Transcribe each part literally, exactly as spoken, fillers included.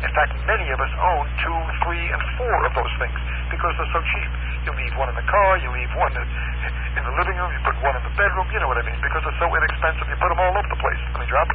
In fact, many of us own two, three, and four of those things because they're so cheap. You leave one in the car, you leave one in, in the living room, you put one in the bedroom, you know what I mean, because they're so inexpensive, you put them all over the place. Let me drop.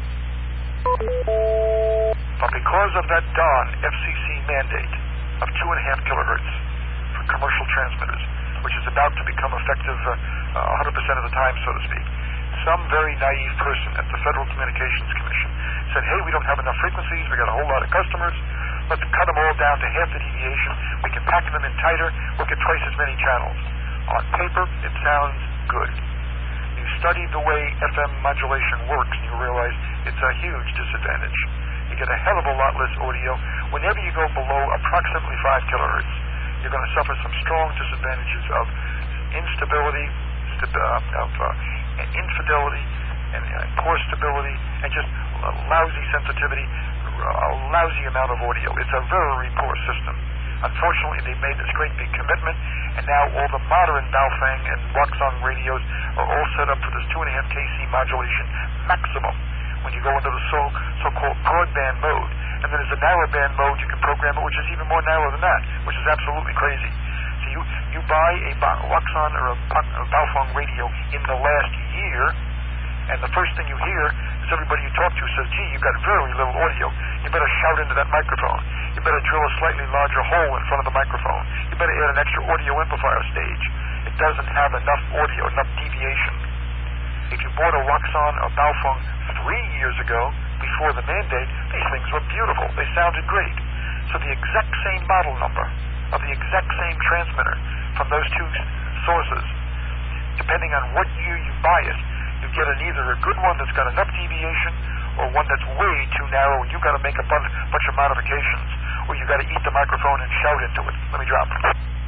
But because of that darn F C C mandate of two and a half kilohertz for commercial transmitters, which is about to become effective uh, uh, one hundred percent of the time, so to speak, some very naive person at the Federal Communications Commission said, hey, we don't have enough frequencies, we got a whole lot of customers, let's cut them all down to half the deviation, we can pack them in tighter, we'll get twice as many channels. On paper, it sounds good. You study the way F M modulation works, and you realize it's a huge disadvantage. You get a hell of a lot less audio. Whenever you go below approximately five kilohertz, you're going to suffer some strong disadvantages of instability, st- uh, of uh, infidelity, and uh, poor stability, and just uh, lousy sensitivity, a lousy amount of audio. It's a very poor system. Unfortunately, they've made this great big commitment, and now all the modern Baofeng and Waxon radios are all set up for this two and a half K C modulation maximum when you go into the so, so-called broadband mode. And then there's a narrowband mode, you can program it, which is even more narrow than that, which is absolutely crazy. So you, you buy a ba- Waxon or a, a Baofeng radio in the last year, and the first thing you hear is everybody you talk to says, gee, you've got very little audio. You better shout into that microphone. You better drill a slightly larger hole in front of the microphone. You better add an extra audio amplifier stage. It doesn't have enough audio, enough deviation. If you bought a Waxon or Baofeng three years ago, before the mandate, these things were beautiful. They sounded great. So the exact same model number of the exact same transmitter from those two sources, depending on what year you buy it, you get an either a good one that's got enough deviation or one that's way too narrow and you've got to make a bunch, bunch of modifications, or you've got to eat the microphone and shout into it. Let me drop.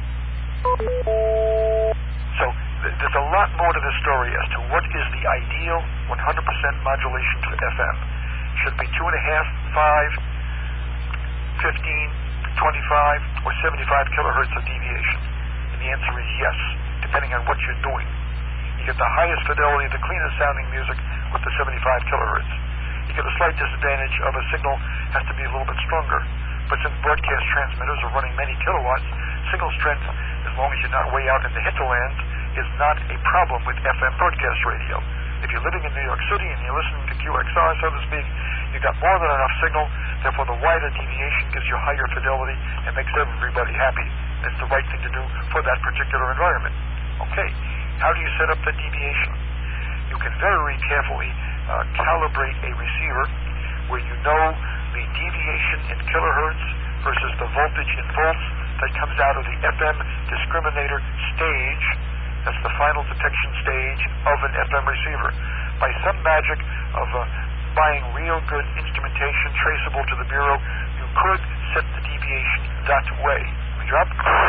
So th- there's a lot more to this story as to what is the ideal one hundred percent modulation for F M. Should it be two and a half, five, fifteen, twenty-five, or seventy-five kilohertz of deviation? And the answer is yes, depending on what you're doing. You get the highest fidelity, the cleanest sounding music with the seventy-five kilohertz. You get a slight disadvantage of a signal has to be a little bit stronger. But since broadcast transmitters are running many kilowatts, signal strength, as long as you're not way out in the hinterlands, is not a problem with F M broadcast radio. If you're living in New York City and you're listening to Q X R, so to speak, you've got more than enough signal, therefore the wider deviation gives you higher fidelity and makes everybody happy. It's the right thing to do for that particular environment. Okay, how do you set up the deviation? You can very carefully uh, calibrate a receiver where you know the deviation in kilohertz versus the voltage in volts that comes out of the F M discriminator stage. That's the final detection stage of an F M receiver. By some magic of uh, buying real good instrumentation traceable to the Bureau, you could set the deviation that way. We drop.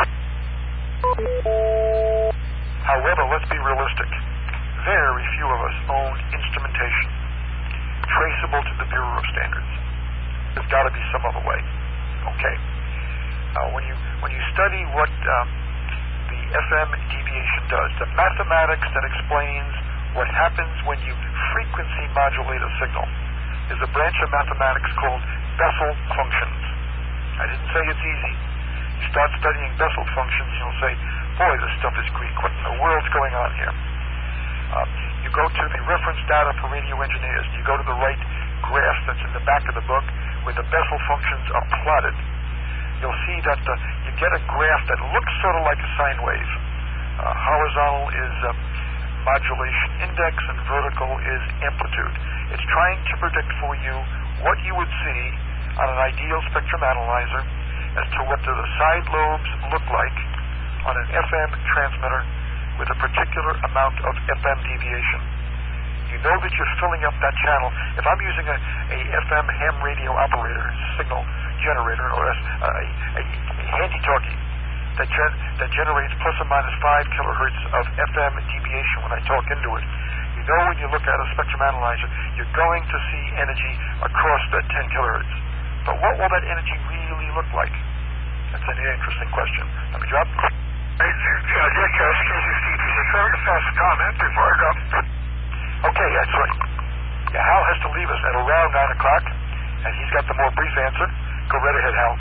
However, let's be realistic. Very few of us own instrumentation traceable to the Bureau of Standards. There's got to be some other way. Okay. Uh, when you when you study what um, the F M deviation does, the mathematics that explains what happens when you frequency modulate a signal is a branch of mathematics called Bessel functions. I didn't say it's easy. You start studying Bessel functions, you'll say, boy, this stuff is Greek. What in the world's going on here? Uh, you go to the reference data for radio engineers. You go to the right graph that's in the back of the book where the Bessel functions are plotted. You'll see that the, you get a graph that looks sort of like a sine wave. Uh, horizontal is uh, modulation index and vertical is amplitude. It's trying to predict for you what you would see on an ideal spectrum analyzer as to what do the side lobes look like on an F M transmitter with a particular amount of F M deviation. You know that you're filling up that channel. If I'm using a, a F M ham radio operator signal generator or a, a, a handy-talkie that, gen, that generates plus or minus five kilohertz of F M deviation when I talk into it, you know when you look at a spectrum analyzer, you're going to see energy across that ten kilohertz. But what will that energy really look like? That's an interesting question. Let me drop. Hey, yeah, Dick, uh, excuse me, Steve. He's a very fast comment before I go. Okay, that's right. Yeah, Hal has to leave us at around nine o'clock, and he's got the more brief answer. Go right ahead, Hal.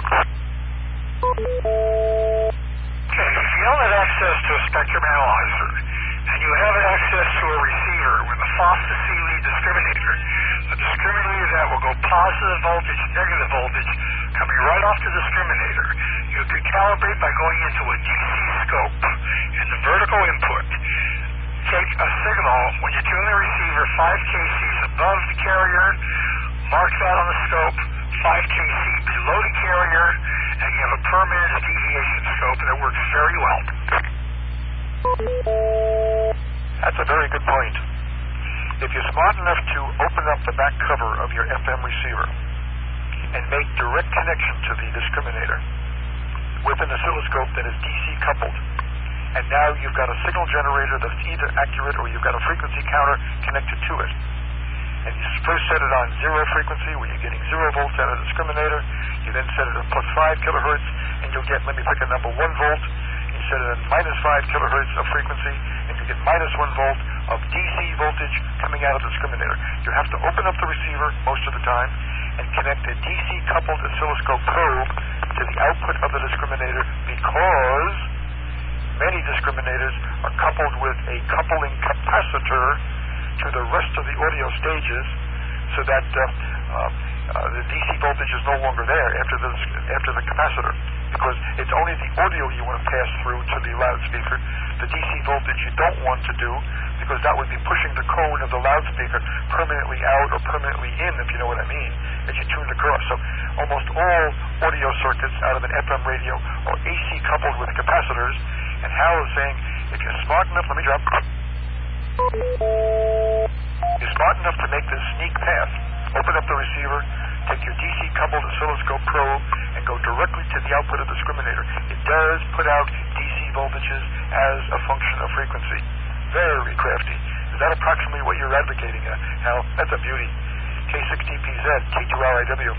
Okay, if you don't have access to a spectrum analyzer, and you have access to a receiver with a Foster Seeley discriminator, a discriminator that will go positive voltage, negative voltage, coming right off the discriminator, you can calibrate by going into a D C scope in the vertical input. Take a signal when you tune the receiver five K Cs above the carrier, mark that on the scope, five K C below the carrier, and you have a per minute deviation scope that works very well. That's a very good point. If you're smart enough to open up the back cover of your F M receiver and make direct connection to the discriminator with an oscilloscope that is D C coupled, and now you've got a signal generator that's either accurate or you've got a frequency counter connected to it. And you first set it on zero frequency where you're getting zero volts out of the discriminator. You then set it at plus five kilohertz and you'll get, let me pick a number, one volt. You set it at minus five kilohertz of frequency and you get minus one volt of D C voltage coming out of the discriminator. You have to open up the receiver most of the time and connect a D C coupled oscilloscope probe to the output of the discriminator because many discriminators are coupled with a coupling capacitor to the rest of the audio stages so that uh, uh, uh, the D C voltage is no longer there after the, after the capacitor, because it's only the audio you want to pass through to the loudspeaker. The D C voltage you don't want to do, because that would be pushing the cone of the loudspeaker permanently out or permanently in, if you know what I mean, as you tune across. So almost all audio circuits out of an F M radio are A C coupled with capacitors, and Hal is saying, if you're smart enough, let me drop, you're smart enough to make this sneak path, open up the receiver, take your D C coupled oscilloscope probe, and go directly to the output of the discriminator. It does put out D C voltages as a function of frequency. Very crafty. Is that approximately what you're advocating, uh, Hal? That's a beauty. K six T P Z, T two R I W.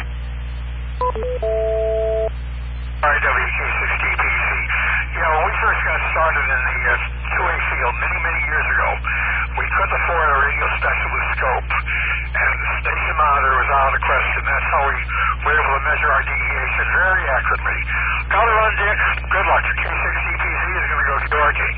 R I W, K six T P Z. You know, when we first got started in the uh, two A field many, many years ago, we couldn't afford a radio specialist scope, and the station monitor was out of the question. That's how we were able to measure our deviation very accurately. Got to run, Dick. Good luck. Your K six T P Z is going to go to Dorothy.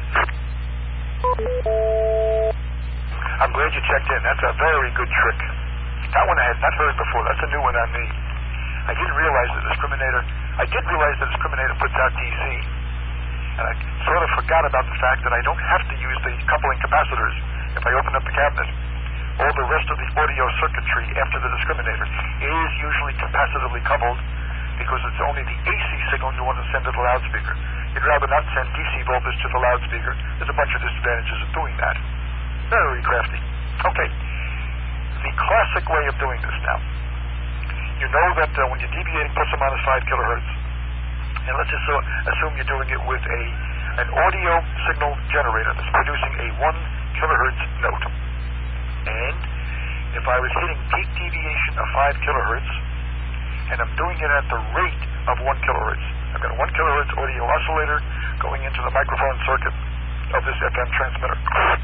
I'm glad you checked in. That's a very good trick. That one I had not heard before. That's a new one on me. I didn't realize the discriminator. I did realize the discriminator puts out D C, and I sort of forgot about the fact that I don't have to use the coupling capacitors if I open up the cabinet. All the rest of the audio circuitry after the discriminator is usually capacitively coupled because it's only the A C signal you want to send to the loudspeaker. You'd rather not send D C voltage to the loudspeaker. There's a bunch of disadvantages of doing that. Very crafty. Okay. The classic way of doing this now. You know that uh, when you're deviating plus or minus five kilohertz, and let's just uh, assume you're doing it with a an audio signal generator that's producing a one kilohertz note. And if I was hitting peak deviation of five kilohertz, and I'm doing it at the rate of one kilohertz, I've got a one kilohertz audio oscillator going into the microphone circuit of this F M transmitter.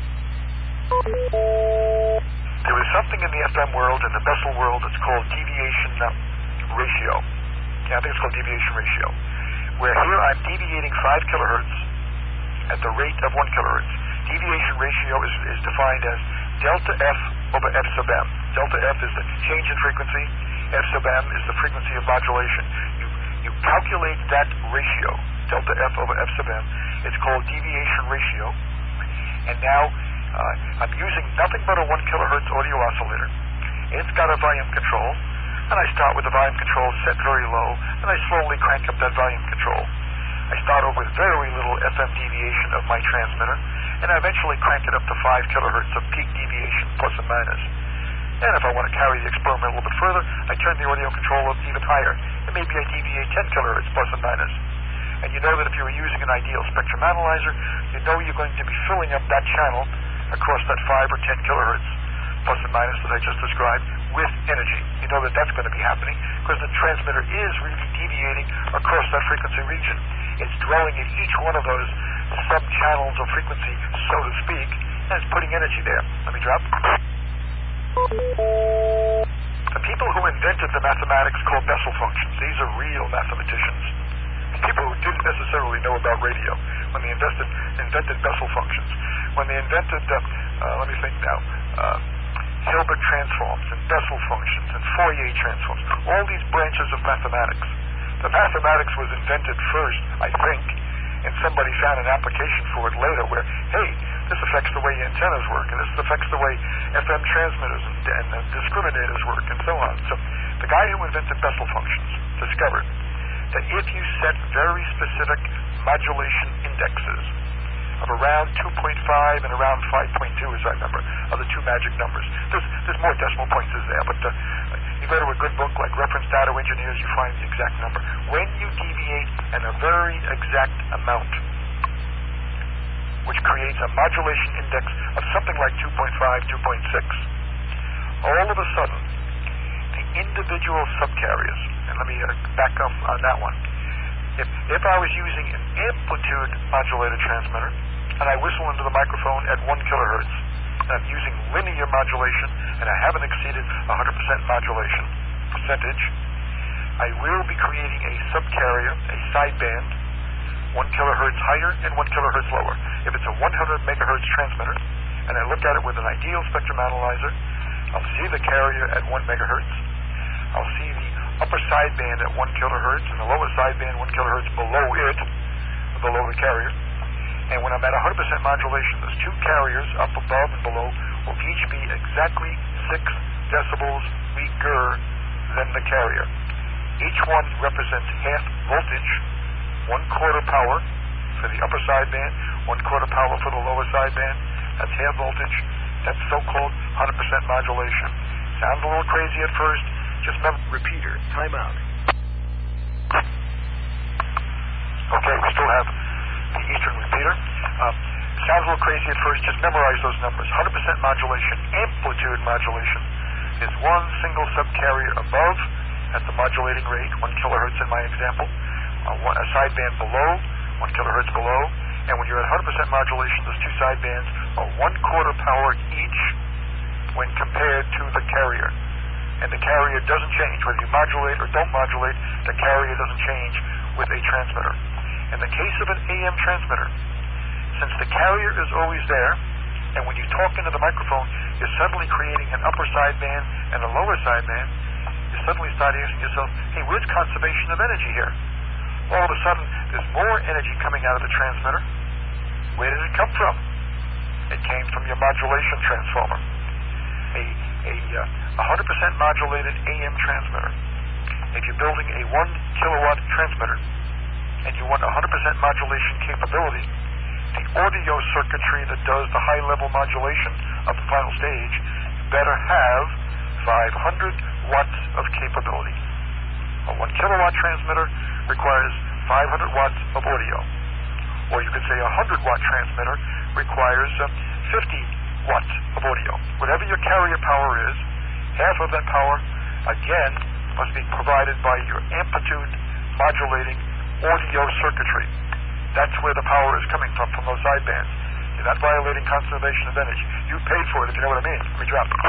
There is something in the F M world, in the Bessel world, that's called deviation uh, ratio. Yeah, I think it's called deviation ratio. Where here I'm deviating five kilohertz at the rate of one kilohertz. Deviation ratio is, is defined as delta F over F sub M. Delta F is the change in frequency. F sub M is the frequency of modulation. You, you calculate that ratio, delta F over F sub M. It's called deviation ratio. And now Uh, I'm using nothing but a one kilohertz audio oscillator. It's got a volume control, and I start with the volume control set very low, and I slowly crank up that volume control. I start over with very little F M deviation of my transmitter, and I eventually crank it up to five kilohertz of peak deviation, plus and minus. And if I want to carry the experiment a little bit further, I turn the audio control up even higher, and maybe I deviate ten kilohertz, plus and minus. And you know that if you were using an ideal spectrum analyzer, you know you're going to be filling up that channel across that five or ten kilohertz, plus and minus that I just described, with energy. You know that that's going to be happening because the transmitter is really deviating across that frequency region. It's dwelling in each one of those sub-channels of frequency, so to speak, and it's putting energy there. Let me drop. The people people who invented the mathematics called Bessel functions, these are real mathematicians, people who didn't necessarily know about radio when they invested, invented Bessel functions, when they invented, uh, uh, let me think now, uh, Hilbert transforms and Bessel functions and Fourier transforms, all these branches of mathematics. The mathematics was invented first, I think, and somebody found an application for it later where, hey, this affects the way antennas work, and this affects the way F M transmitters and, and, and discriminators work, and so on. So the guy who invented Bessel functions discovered that if you set very specific modulation indexes of around two point five and around five point two, as I remember, are the two magic numbers. There's, there's more decimal points there, but uh, you go to a good book like Reference Data Engineers, you find the exact number. When you deviate in a very exact amount, which creates a modulation index of something like two point five, two point six, all of a sudden, the individual subcarriers, and let me uh, back up on that one. If, if I was using an amplitude modulated transmitter, and I whistle into the microphone at one kilohertz, and I'm using linear modulation, and I haven't exceeded one hundred percent modulation percentage, I will be creating a subcarrier, a sideband, one kilohertz higher and one kilohertz lower. If it's a one hundred megahertz transmitter, and I look at it with an ideal spectrum analyzer, I'll see the carrier at one megahertz. I'll see the upper sideband at one kilohertz and the lower sideband one kilohertz below it, below the carrier. And when I'm at one hundred percent modulation, those two carriers up above and below will each be exactly six decibels weaker than the carrier. Each one represents half voltage, one quarter power for the upper sideband, one quarter power for the lower sideband. That's half voltage. That's so-called one hundred percent modulation. Sounds a little crazy at first. Just remember. Repeater, timeout. Okay, we still have the Eastern repeater. Um, sounds a little crazy at first. Just memorize those numbers. one hundred percent modulation, amplitude modulation, is one single subcarrier above at the modulating rate, one kilohertz in my example, uh, one, a sideband below, one kilohertz below, and when you're at one hundred percent modulation, those two sidebands are one quarter power each when compared to the carrier. And the carrier doesn't change. Whether you modulate or don't modulate, the carrier doesn't change with a transmitter. In the case of an A M transmitter, since the carrier is always there, and when you talk into the microphone, you're suddenly creating an upper sideband and a lower sideband, you suddenly start asking yourself, hey, where's conservation of energy here? All of a sudden, there's more energy coming out of the transmitter. Where did it come from? It came from your modulation transformer. A, a uh, one hundred percent modulated A M transmitter. If you're building a one kilowatt transmitter and you want one hundred percent modulation capability, the audio circuitry that does the high-level modulation of the final stage better have five hundred watts of capability. A one kilowatt transmitter requires five hundred watts of audio. Or you could say a one hundred watt transmitter requires uh, fifty watts of audio. Whatever your carrier power is, half of that power, again, must be provided by your amplitude modulating audio circuitry. That's where the power is coming from, from those sidebands. You're not violating conservation of energy. You paid for it, if you know what I mean. Let me drop it.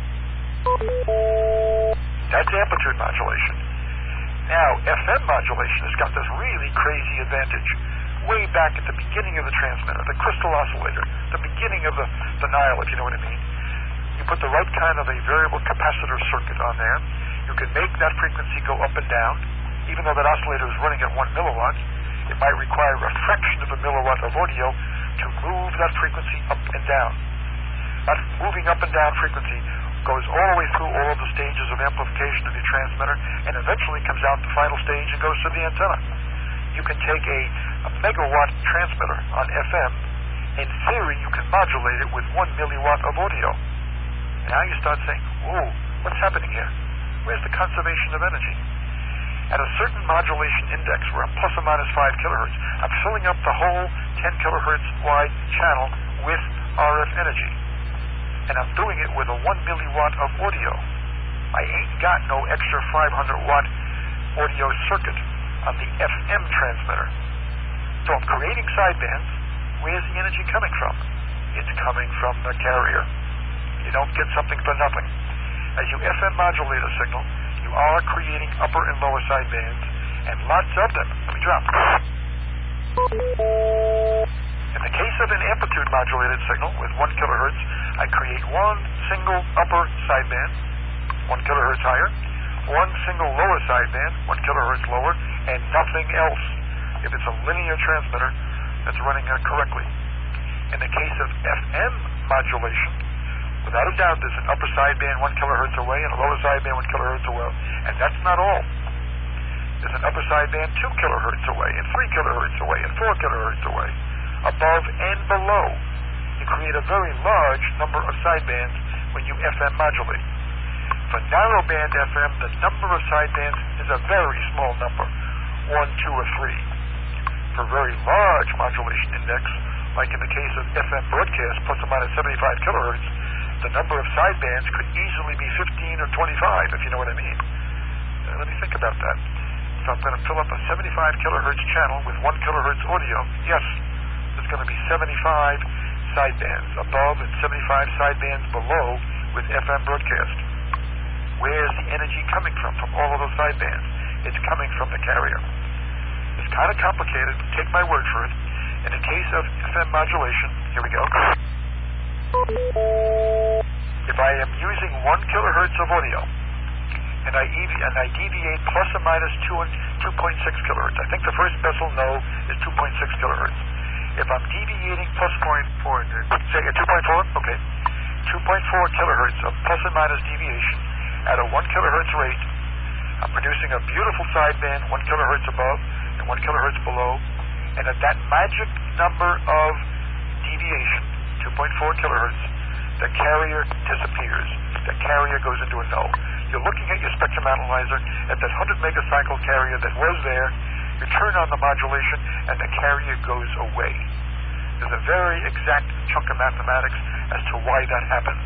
That's amplitude modulation. Now, F M modulation has got this really crazy advantage. Way back at the beginning of the transmitter, the crystal oscillator, the beginning of the, the Nile, if you know what I mean. You put the right kind of a variable capacitor circuit on there. You can make that frequency go up and down. Even though that oscillator is running at one milliwatt, it might require a fraction of a milliwatt of audio to move that frequency up and down. That moving up and down frequency goes all the way through all of the stages of amplification of your transmitter and eventually comes out the final stage and goes to the antenna. You can take a, a megawatt transmitter on F M. In theory, you can modulate it with one milliwatt of audio. Now you start saying, whoa, what's happening here? Where's the conservation of energy? At a certain modulation index, where I'm plus or minus five kilohertz, I'm filling up the whole ten kilohertz wide channel with R F energy. And I'm doing it with a one milliwatt of audio. I ain't got no extra five hundred watt audio circuit on the F M transmitter. So I'm creating sidebands. Where's the energy coming from? It's coming from the carrier. You don't get something for nothing. As you F M modulate a signal, you are creating upper and lower sidebands, and lots of them. Let me drop. In the case of an amplitude modulated signal with one kilohertz, I create one single upper sideband, one kilohertz higher, one single lower sideband, one kilohertz lower, and nothing else if it's a linear transmitter that's running uh, correctly. In the case of F M modulation, without a doubt, there's an upper sideband one kilohertz away and a lower sideband one kilohertz away, and that's not all. There's an upper sideband two kilohertz away, and three kilohertz away, and four kilohertz away. Above and below, you create a very large number of sidebands when you F M modulate. For narrowband F M, the number of sidebands is a very small number, one, two, or three. For very large modulation index, like in the case of F M broadcast plus or minus seventy-five kilohertz, the number of sidebands could easily be fifteen or twenty-five, if you know what I mean. Uh, let me think about that. So I'm going to fill up a seventy-five kilohertz channel with one kilohertz audio. Yes, there's going to be seventy-five sidebands above and seventy-five sidebands below with F M broadcast. Where's the energy coming from, from all of those sidebands? It's coming from the carrier. It's kind of complicated, but take my word for it. In the case of F M modulation, here we go. If I am using one kilohertz of audio, and I, ev- and I deviate plus or minus two and two point six kilohertz, I think the first Bessel no is two point six kilohertz. If I'm deviating plus point four, say a two point four, okay, two point four kilohertz of plus or minus deviation at a one kilohertz rate, I'm producing a beautiful sideband, one kilohertz above and one kilohertz below, and at that magic number of deviation, two point four kilohertz, the carrier disappears. The carrier goes into a null. You're looking at your spectrum analyzer at that one hundred megacycle carrier that was there. You turn on the modulation, and the carrier goes away. There's a very exact chunk of mathematics as to why that happens.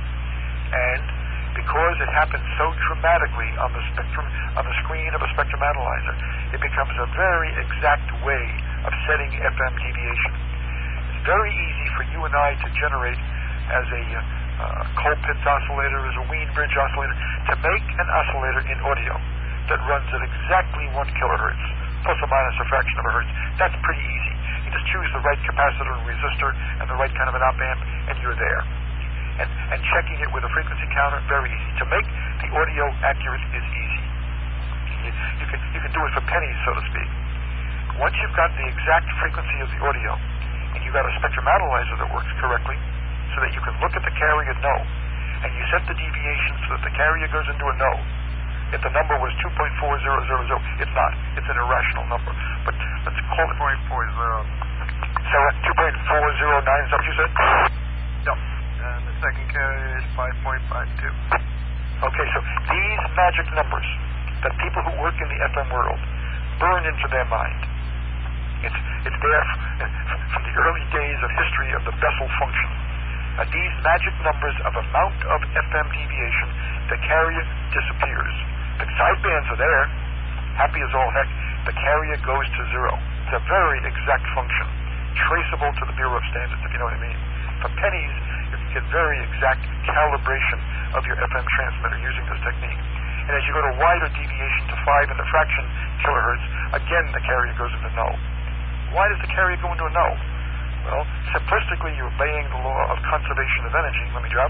And because it happens so dramatically on the spectrum, on the screen of a spectrum analyzer, it becomes a very exact way of setting F M deviation. It's very easy for you and I to generate as a uh, Colpitts oscillator, as a Wien bridge oscillator, to make an oscillator in audio that runs at exactly one kilohertz, plus or minus a fraction of a hertz. That's pretty easy. You just choose the right capacitor and resistor and the right kind of an op amp, and you're there. And, and checking it with a frequency counter, very easy. To make the audio accurate is easy. You, you, can, you can do it for pennies, so to speak. Once you've got the exact frequency of the audio, and you've got a spectrum analyzer that works correctly, so that you can look at the carrier no, and you set the deviation so that the carrier goes into a no. If the number was two point four zero zero zero, it's not. It's an irrational number. But let's call it two point four zero. So two point four zero nine, is that what you said? No. And the second carrier is five point five two. Okay, so these magic numbers that people who work in the F M world burn into their mind. It's, it's there from the early days of history of the Bessel function. At these magic numbers of amount of F M deviation, the carrier disappears. The sidebands are there, happy as all heck. The carrier goes to zero. It's a very exact function, traceable to the Bureau of Standards, if you know what I mean. For pennies, you can get very exact calibration of your F M transmitter using this technique. And as you go to wider deviation to five and a fraction kilohertz, again the carrier goes into null. Why does the carrier go into a null? Well, simplistically, you're obeying the law of conservation of energy. Let me drop.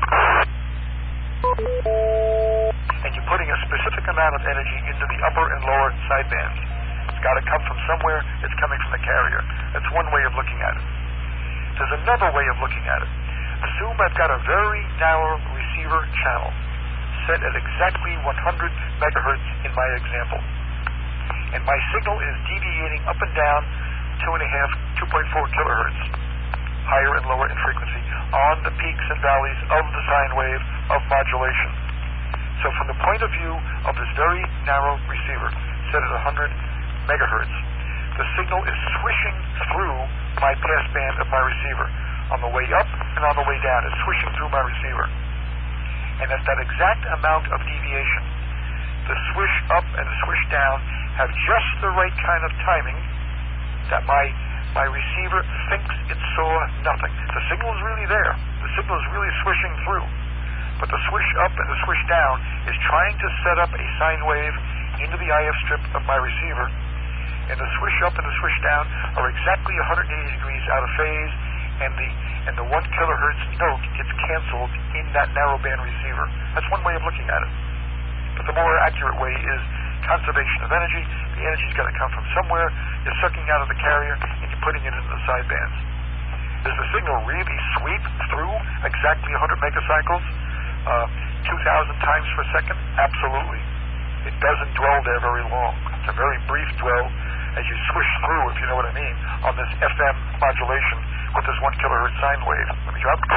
And you're putting a specific amount of energy into the upper and lower sidebands. It's got to come from somewhere. It's coming from the carrier. That's one way of looking at it. There's another way of looking at it. Assume I've got a very narrow receiver channel set at exactly one hundred megahertz in my example. And my signal is deviating up and down two and a half, two point four kilohertz, higher and lower in frequency, on the peaks and valleys of the sine wave of modulation. So from the point of view of this very narrow receiver, set at one hundred megahertz, the signal is swishing through my passband of my receiver. On the way up and on the way down, it's swishing through my receiver. And at that exact amount of deviation, the swish up and the swish down have just the right kind of timing that my my receiver thinks it saw nothing. The signal is really there. The signal is really swishing through. But the swish up and the swish down is trying to set up a sine wave into the I F strip of my receiver, and the swish up and the swish down are exactly one hundred eighty degrees out of phase, and the and the one kilohertz note gets canceled in that narrowband receiver. That's one way of looking at it. But the more accurate way is conservation of energy. The energy's got to come from somewhere. You're sucking out of the carrier and you're putting it into the sidebands. Does the signal really sweep through exactly one hundred megacycles, uh, two thousand times per second? Absolutely. It doesn't dwell there very long. It's a very brief dwell as you swish through, if you know what I mean, on this F M modulation with this one kilohertz sine wave. Let me drop.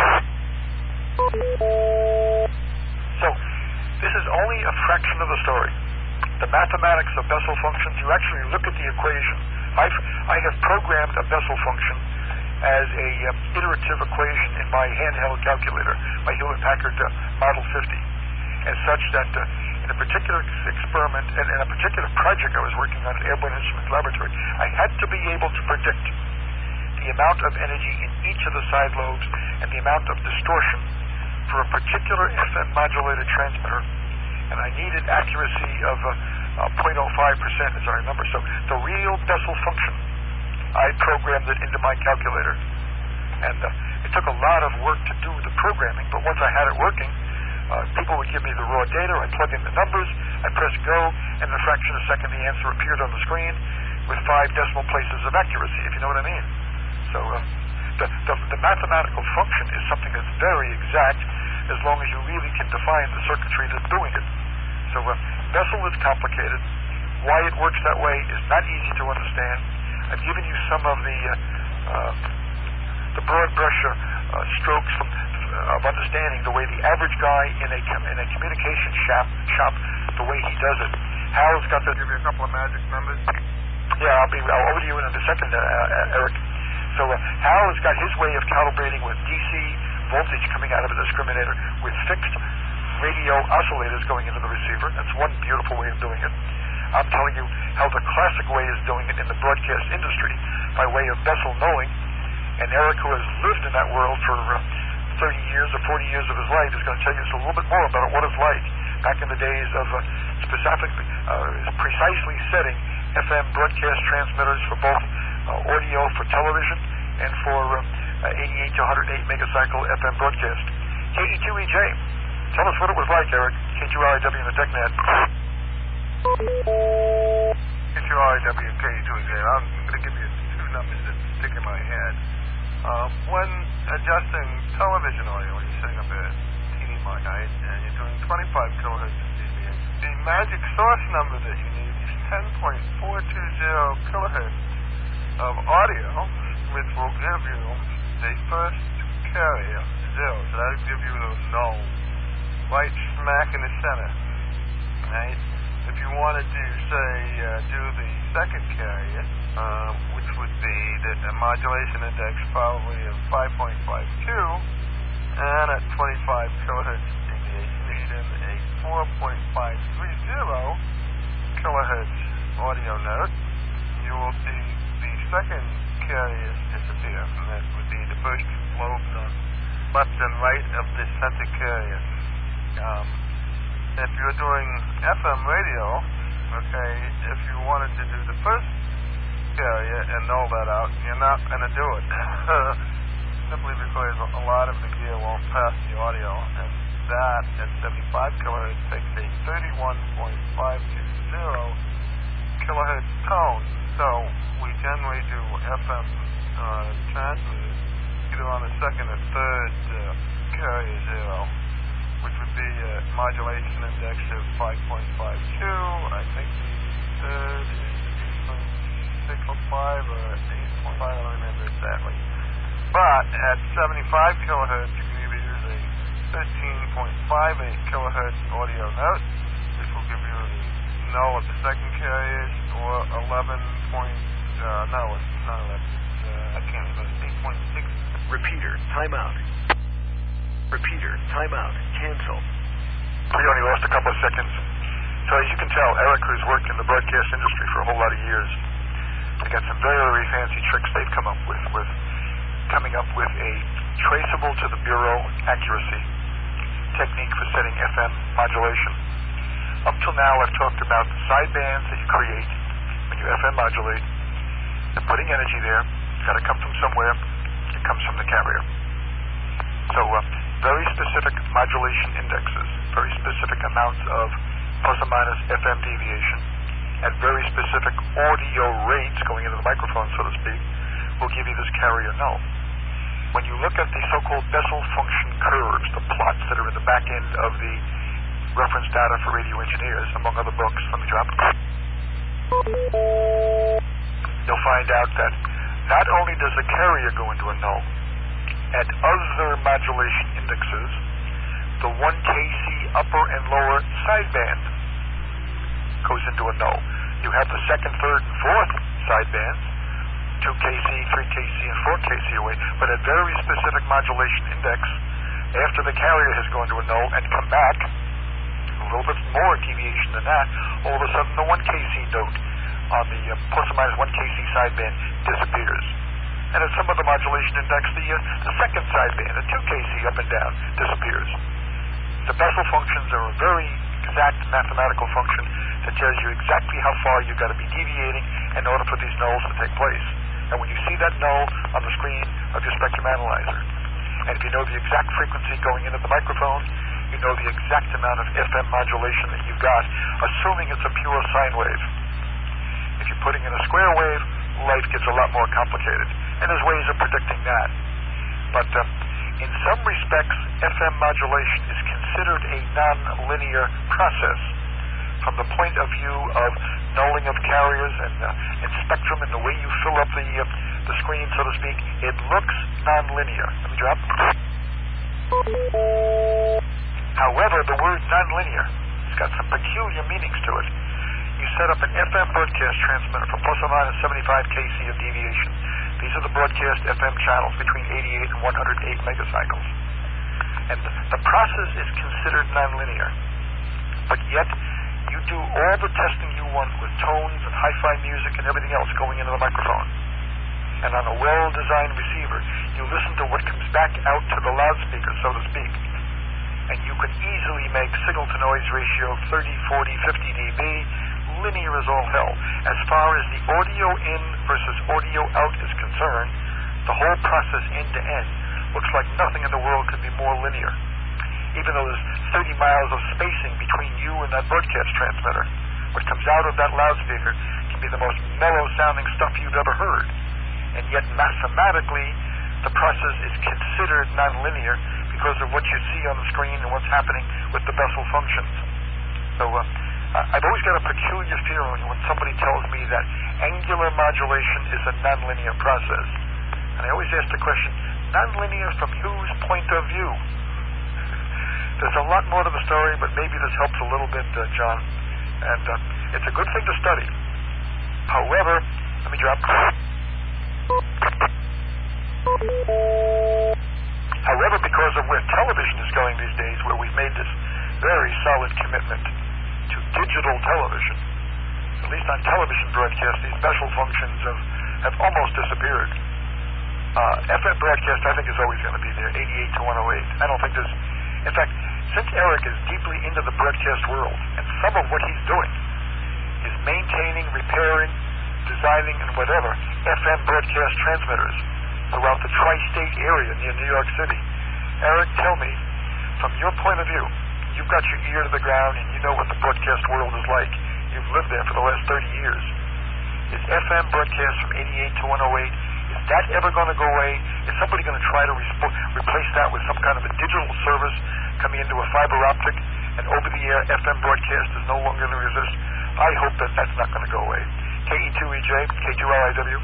So, this is only a fraction of the story. The mathematics of Bessel functions, you actually look at the equation. I've, I have programmed a Bessel function as a um, iterative equation in my handheld calculator, my Hewlett-Packard uh, Model fifty, as such that uh, in a particular experiment and in a particular project I was working on at Airborne Instruments Laboratory, I had to be able to predict the amount of energy in each of the side lobes and the amount of distortion for a particular F M modulated transmitter, and I needed accuracy of uh, uh, zero point zero five percent, as I remember. So the real Bessel function, I programmed it into my calculator, and uh, it took a lot of work to do the programming, but once I had it working, uh, people would give me the raw data, I plug in the numbers, I press go, and in a fraction of a second the answer appeared on the screen with five decimal places of accuracy, if you know what I mean. So uh, the, the, the mathematical function is something that's very exact, as long as you really can define the circuitry that's doing it. So uh, Bessel is complicated. Why it works that way is not easy to understand. I've given you some of the uh, uh, the broad brush uh, uh, strokes from, uh, of understanding the way the average guy in a com- in a communication shop shop the way he does it. Hal's got to give you a couple of magic numbers. Yeah, I'll be I'll over to you in a second, uh, uh, Eric. So uh, Hal has got his way of calibrating with D C voltage coming out of a discriminator with fixed radio oscillators going into the receiver. That's one beautiful way of doing it. I'm telling you how the classic way is doing it in the broadcast industry by way of Bessel knowing. And Eric, who has lived in that world for uh, thirty years or forty years of his life, is going to tell you just a little bit more about what it's like back in the days of uh, specifically, uh, precisely setting F M broadcast transmitters for both uh, audio for television and for uh, uh, eighty-eight to one hundred eight megacycle F M broadcast. K E two E J, tell us what it was like, Eric. K two R I W in the TechNet. K two R I W, K E two E J. I'm going to give you two numbers that stick in my head. Uh, when adjusting television audio, when you're setting up a T V night and you're doing twenty-five kilohertz of D B H, the magic source number that you need is ten point four two zero kilohertz of audio, which will give you the first carrier, zero. So that'll give you the null, right smack in the center. Right? If you wanted to, say, uh, do the second carrier, uh, which would be the, the modulation index probably of five point five two, and at twenty-five kilohertz D B H, you need in a four point five three zero kilohertz audio note, you will see the second carriers disappear, and that would be the first lobes on left and right of the center carrier. Um, if you're doing F M radio, okay, if you wanted to do the first carrier and null that out, you're not going to do it. Simply because a lot of the gear won't pass the audio, and that at seventy-five kilohertz takes a thirty-one point five two zero kilohertz tone. So we generally do F M uh, transmitters either on the second or third uh, carrier zero, which would be a modulation index of five point five two. I think the third is eight point six five or eight point five, I don't remember exactly. But at seventy-five kilohertz, you can either use a thirteen point five eight kilohertz audio note, which will give you the null of the second carriers, or eleven point, uh, no, it's not eleven, it's, uh, I can't remember, it's eight point six. Repeater, timeout. Repeater, timeout, cancel. We only lost a couple of seconds. So as you can tell, Eric, who's worked in the broadcast industry for a whole lot of years, they got some very, very fancy tricks they've come up with, with coming up with a traceable to the Bureau accuracy technique for setting F M modulation. Up till now, I've talked about the sidebands that you create when you F M modulate. And putting energy there, it's got to come from somewhere. It comes from the carrier. So uh, very specific modulation indexes, very specific amounts of plus or minus F M deviation, at very specific audio rates going into the microphone, so to speak, will give you this carrier null. When you look at the so-called Bessel function curves, the plots that are in the back end of the reference data for radio engineers, among other books, let me drop it. You'll find out that not only does the carrier go into a null, at other modulation indexes, the one K C upper and lower sideband goes into a null. You have the second, third, and fourth sidebands, two K C, three K C, and four K C away, but at very specific modulation index, after the carrier has gone to a null and come back, a little bit more deviation than that, all of a sudden the one K C note on the uh, plus or minus one K C sideband disappears. And at some other modulation index, the, uh, the second sideband, the two K C up and down, disappears. The Bessel functions are a very exact mathematical function that tells you exactly how far you've got to be deviating in order for these nulls to take place. And when you see that null on the screen of your spectrum analyzer, and if you know the exact frequency going into the microphone, you know the exact amount of F M modulation that you've got, assuming it's a pure sine wave. If you're putting in a square wave, life gets a lot more complicated. And there's ways of predicting that. But um, in some respects, F M modulation is considered a non-linear process. From the point of view of nulling of carriers and, uh, and spectrum and the way you fill up the, uh, the screen, so to speak, it looks non-linear. Let me drop. However, the word non-linear has got some peculiar meanings to it. You set up an F M broadcast transmitter for plus or minus seventy-five K C of deviation. These are the broadcast F M channels between eighty-eight and one hundred eight megacycles. And the, the process is considered nonlinear. But yet, you do all the testing you want with tones and hi-fi music and everything else going into the microphone. And on a well-designed receiver, you listen to what comes back out to the loudspeaker, so to speak. And you can easily make signal-to-noise ratio thirty, forty, fifty dB. Linear as all hell. As far as the audio in versus audio out is concerned, the whole process end to end looks like nothing in the world could be more linear. Even though there's thirty miles of spacing between you and that broadcast transmitter, what comes out of that loudspeaker can be the most mellow sounding stuff you've ever heard. And yet mathematically, the process is considered nonlinear because of what you see on the screen and what's happening with the Bessel functions. So, uh, I've always got a peculiar feeling when somebody tells me that angular modulation is a nonlinear process. And I always ask the question, nonlinear from whose point of view? There's a lot more to the story, but maybe this helps a little bit, uh, John. And uh, it's a good thing to study. However, let me drop. However, because of where television is going these days, where we've made this very solid commitment to digital television, at least on television broadcasts, these special functions have, have almost disappeared. Uh, F M broadcast, I think, is always going to be there, eighty-eight to one oh eight. I don't think there's... In fact, since Eric is deeply into the broadcast world, and some of what he's doing is maintaining, repairing, designing, and whatever, F M broadcast transmitters throughout the tri-state area near New York City. Eric, tell me, from your point of view, you've got your ear to the ground and you know what the broadcast world is like. You've lived there for the last thirty years. Is F M broadcast from eighty-eight to one oh eight, is that ever going to go away? Is somebody going to try to resp- replace that with some kind of a digital service coming into a fiber optic and over-the-air F M broadcast is no longer going to exist? I hope that that's not going to go away. K E two E J, K two L I W.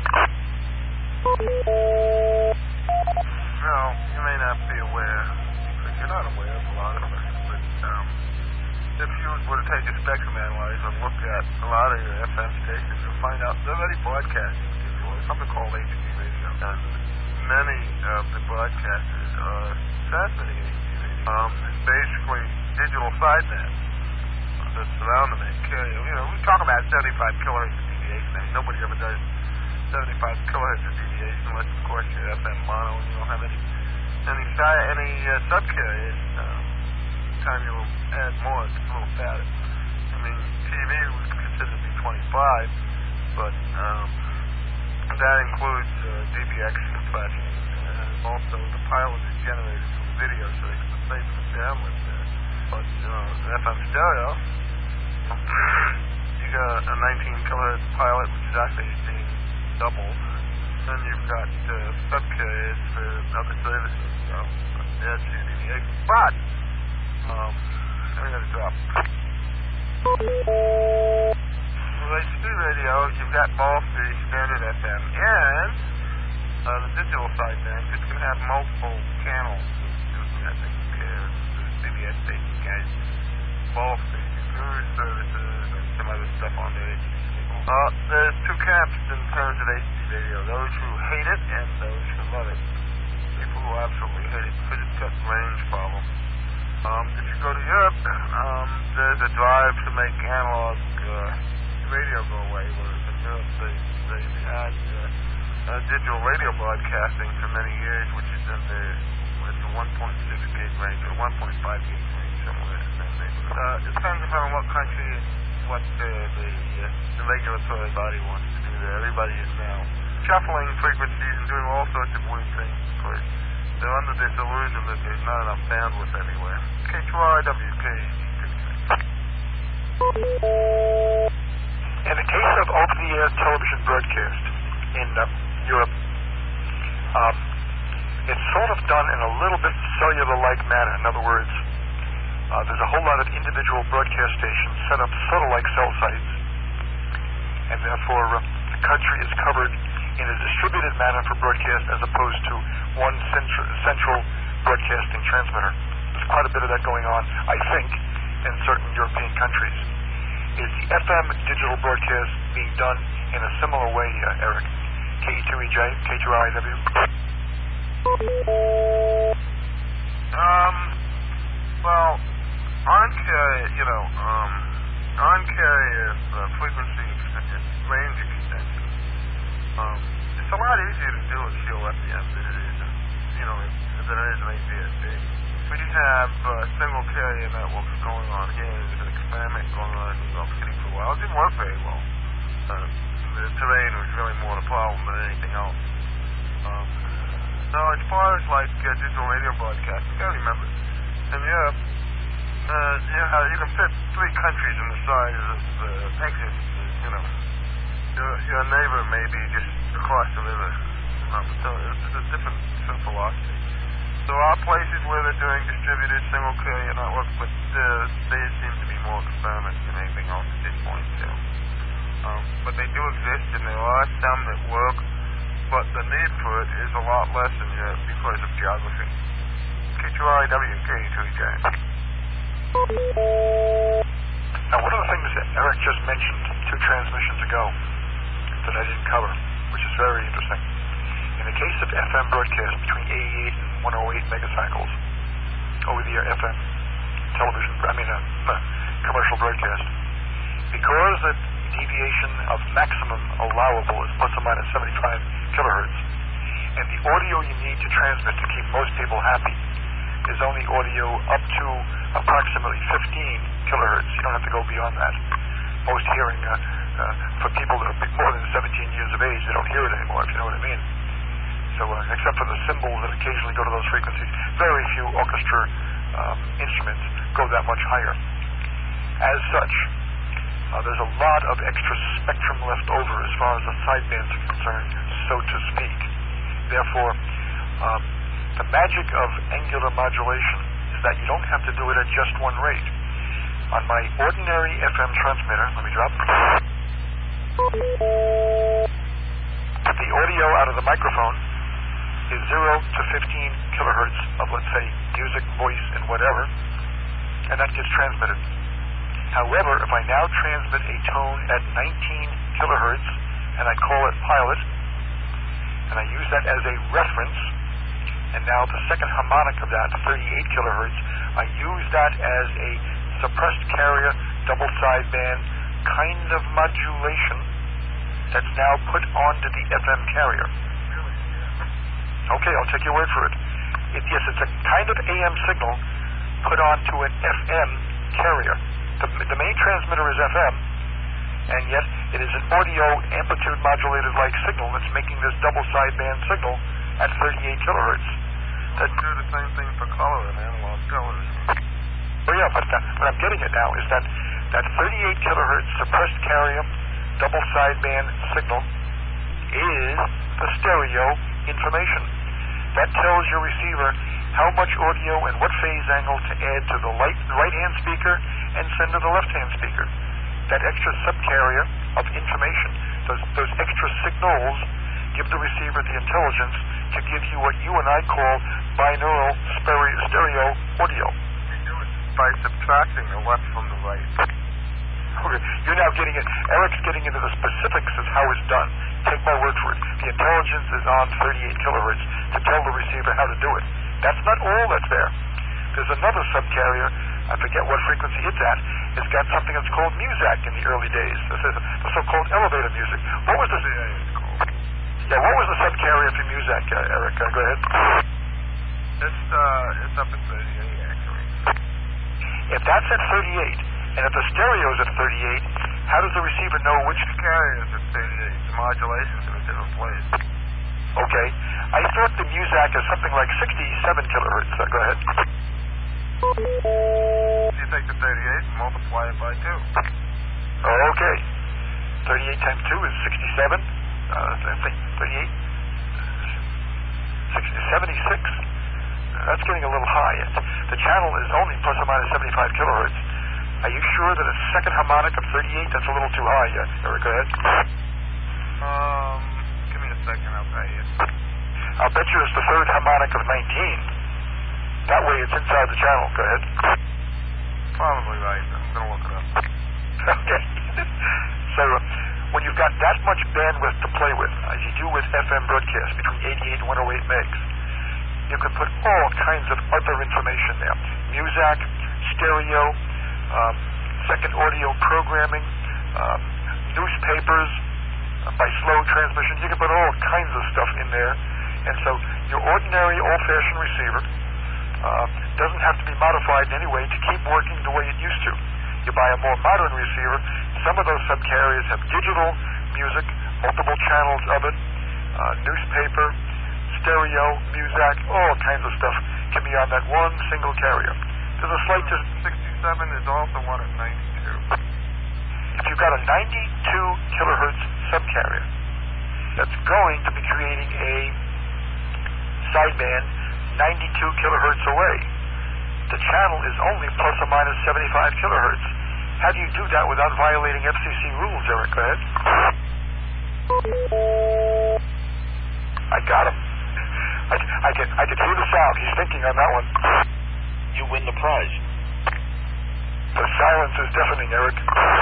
No, you may not be aware, because you're not aware of a lot of it, but um, if you were to take a spectrum analyzer and look at a lot of your F M stations, you'll find out they're already broadcasting digital. It's something called H D radio. And many of the broadcasters are transmitting H D radio. Um, it's basically digital sidebands that surround them and carry. You know, we talk about seventy-five kilohertz of deviation. I mean, nobody ever does seventy-five kilohertz of deviation unless, of course, you're F M mono and you don't have any any, any uh, subcarriers. Um, time you add more, it's a little fatter. I mean, T V was considered to be twenty-five, but um, that includes uh, D B X flashing. Uh, also, the pilot is generated from video, so they can save the bandwidth there. But uh, F M stereo, you got a nineteen kilohertz pilot, which is actually being doubled. Then you've got uh, subcarriers for other services, so that's your D B X. But, um, I'm going to drop. With H D radio, you've got both the standard F M and uh, the digital sideband. It's going to have multiple channels. I think uh, the C B S station guys, both the news services and some other stuff on there. Uh, there's two camps in terms of H D radio, those who hate it and those who love it. People who absolutely hate it because it's got range problems. Um, if you go to Europe, um, there's a drive to make analog uh, radio go away, whereas in Europe they, they had uh, uh, digital radio broadcasting for many years, which is in the, it's a one point six gig range or one point five gig range somewhere in that neighborhood. Uh, it depends upon what country, what uh, the, uh, the regulatory body wants to do there. Everybody is now shuffling frequencies and doing all sorts of weird things because they're under this illusion that there's not enough bandwidth everywhere. K two R W K. In the case of over-the-air television broadcast in uh, Europe, um, it's sort of done in a little bit cellular-like manner. In other words, uh, there's a whole lot of individual broadcast stations set up sort of like cell sites, and therefore uh, the country is covered in a distributed manner for broadcast as opposed to one central, central broadcasting transmitter. There's quite a bit of that going on, I think, in certain European countries. Is the F M digital broadcast being done in a similar way, uh, Eric? K E two E J, K two R I W? Um, well, on carrier, you know, um, on carrier uh, frequency extension, range extension, um, it's a lot easier to do with C O F D M than it is, you know, than it is in A D S B. We have uh, single carrier networks going on here. There's an experiment going on in New York City for a while. It didn't work very well. Uh, the terrain was really more the problem than anything else. Um, so as far as like uh, digital radio broadcasting, you gotta remember, in Europe, uh, you, know, you can fit three countries in the size of uh, exits. You know, your, your neighbor may be just across the river. Um, so it's a different, different philosophy. There are places where they're doing distributed single carrier networks, but uh, they seem to be more experiments than anything else at this point, too. Um, but they do exist, and there are some that work, but the need for it is a lot less in Europe because of geography. K two R I W, K two E J. Now, one of the things that Eric just mentioned two transmissions ago that I didn't cover, which is very interesting. In the case of F M broadcast between eighty-eight and one oh eight megacycles, over-the-air F M television, I mean, uh, uh, commercial broadcast, because the deviation of maximum allowable is plus or minus seventy-five kilohertz, and the audio you need to transmit to keep most people happy is only audio up to approximately fifteen kilohertz. You don't have to go beyond that. Most hearing, uh, uh, for people that are more than seventeen years of age, they don't hear it anymore, if you know what I mean. So, uh, except for the cymbals that occasionally go to those frequencies, very few orchestra um, instruments go that much higher. As such, uh, there's a lot of extra spectrum left over as far as the sidebands are concerned, so to speak. Therefore, um, the magic of angular modulation is that you don't have to do it at just one rate. On my ordinary F M transmitter, let me drop, the audio out of the microphone is zero to fifteen kilohertz of, let's say, music, voice, and whatever, and that gets transmitted. However, if I now transmit a tone at nineteen kilohertz, and I call it pilot, and I use that as a reference, and now the second harmonic of that, thirty-eight kilohertz, I use that as a suppressed carrier, double sideband kind of modulation that's now put onto the F M carrier. Okay, I'll take your word for it. it. Yes, it's a kind of A M signal, put onto an F M carrier. The, the main transmitter is F M, and yet it is an audio amplitude modulated like signal that's making this double sideband signal at thirty-eight kilohertz. That do the same thing for color and analog television. Oh yeah, but that, what I'm getting at now is that that thirty-eight kilohertz suppressed carrier double sideband signal is the stereo information. That tells your receiver how much audio and what phase angle to add to the right, right-hand speaker and send to the left-hand speaker. That extra subcarrier of information, those, those extra signals, give the receiver the intelligence to give you what you and I call binaural stereo, stereo audio. You do it by subtracting the left from the right. Okay, you're now getting it. Eric's getting into the specifics of how it's done. Take my word for it. The intelligence is on thirty-eight kilohertz to tell the receiver how to do it. That's not all that's there. There's another subcarrier, I forget what frequency it's at. It's got something that's called Muzak in the early days. This is the so-called elevator music. What was the Yeah, what was the subcarrier for Muzak, uh, Eric? Uh, go ahead. It's uh, it's up at thirty-eight actually. If that's at thirty-eight, and if the stereo's at thirty-eight, how does the receiver know which carrier is at thirty-eight? The modulation's in a different place. Okay. I thought the Muzak is something like sixty-seven kilohertz. Uh, go ahead. You take the thirty-eight and multiply it by two. Oh, okay. thirty-eight times two is sixty-seven. Uh, I think thirty-eight, sixty, seventy-six. Uh, that's getting a little high. It's, the channel is only plus or minus seventy-five kilohertz. Are you sure that a second harmonic of thirty-eight, that's a little too high? Uh, Eric, go ahead. Um, give me a second, I'll tell you. I'll bet you it's the third harmonic of nineteen. That way it's inside the channel. Go ahead. Probably right. I'm going to look it up. Okay. So uh, when you've got that much bandwidth to play with, as you do with F M broadcasts between eighty-eight and one oh eight megs, you can put all kinds of other information there. Muzak, stereo, um, second audio programming, um, newspapers uh, by slow transmission. You can put all kinds of stuff in there. And so your ordinary old-fashioned receiver uh, doesn't have to be modified in any way to keep working the way it used to. You buy a more modern receiver, some of those subcarriers have digital music, multiple channels of it, uh, newspaper, stereo, Muzak, all kinds of stuff can be on that one single carrier. There's a slight... Dis- sixty-seven is also one at ninety-two. If you've got a ninety-two kilohertz subcarrier that's going to be creating a sideband ninety-two kilohertz away, the channel is only plus or minus seventy-five kilohertz. How do you do that without violating F C C rules, Eric? Go ahead. I got him. I, I can I can hear the sound. He's thinking on that one. You win the prize. The silence is deafening, Eric.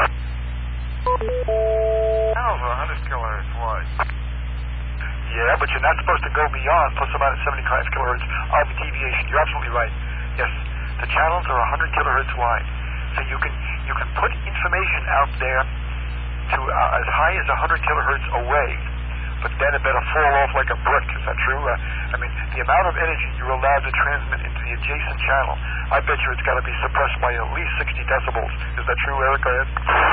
Channels are one hundred kilohertz wide. Yeah, but you're not supposed to go beyond plus or minus seventy-five kilohertz of deviation. You're absolutely right. Yes, the channels are one hundred kilohertz wide. So you can you can put information out there to uh, as high as one hundred kilohertz away, but then it better fall off like a brick. Is that true? Uh, I mean, the amount of energy you're allowed to transmit into the adjacent channel, I bet you it's got to be suppressed by at least sixty decibels. Is that true, Eric? Go ahead.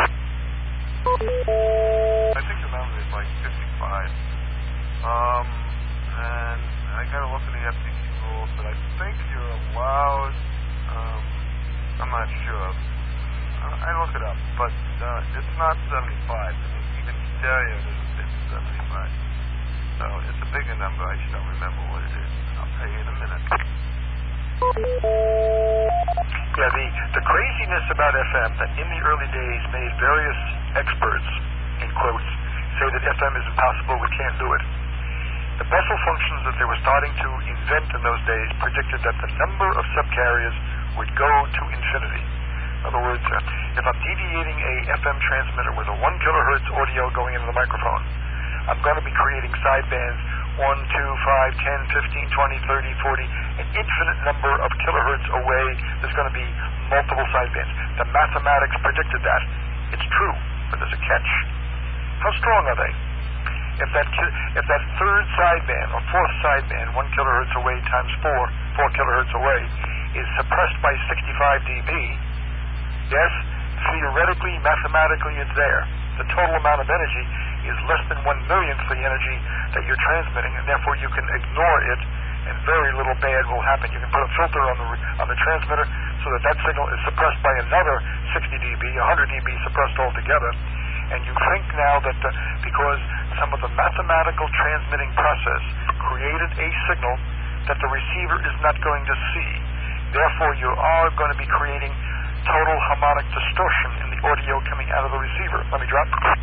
I think the number is like fifty-five. Um, and I got to look at the F C C rules, but I think you're allowed. Um, I'm not sure. Uh, I look it up, but uh, it's not seventy-five. I mean, even stereo doesn't fit seventy-five. So it's a bigger number. I just don't remember what it is. I'll tell you in a minute. Yeah, the, the craziness about F M that in the early days made various experts, in quotes, say that F M is impossible, we can't do it. The Bessel functions that they were starting to invent in those days predicted that the number of subcarriers would go to infinity. In other words, uh, if I'm deviating a F M transmitter with a one kilohertz audio going into the microphone, I'm going to be creating sidebands one, two, five, ten, fifteen, twenty, thirty, forty, an infinite number of kilohertz away. There's going to be multiple sidebands. The mathematics predicted that. It's true, but there's a catch. How strong are they? If that if that third sideband or fourth sideband, one kilohertz away times four, four kilohertz away, is suppressed by sixty-five dB, yes, theoretically, mathematically, it's there. The total amount of energy is less than one millionth the energy that you're transmitting, and therefore you can ignore it, and very little bad will happen. You can put a filter on the on the transmitter so that that signal is suppressed by another sixty dB, one hundred dB suppressed altogether, and you think now that uh, because some of the mathematical transmitting process created a signal that the receiver is not going to see, therefore you are going to be creating total harmonic distortion in the audio coming out of the receiver. Let me drop.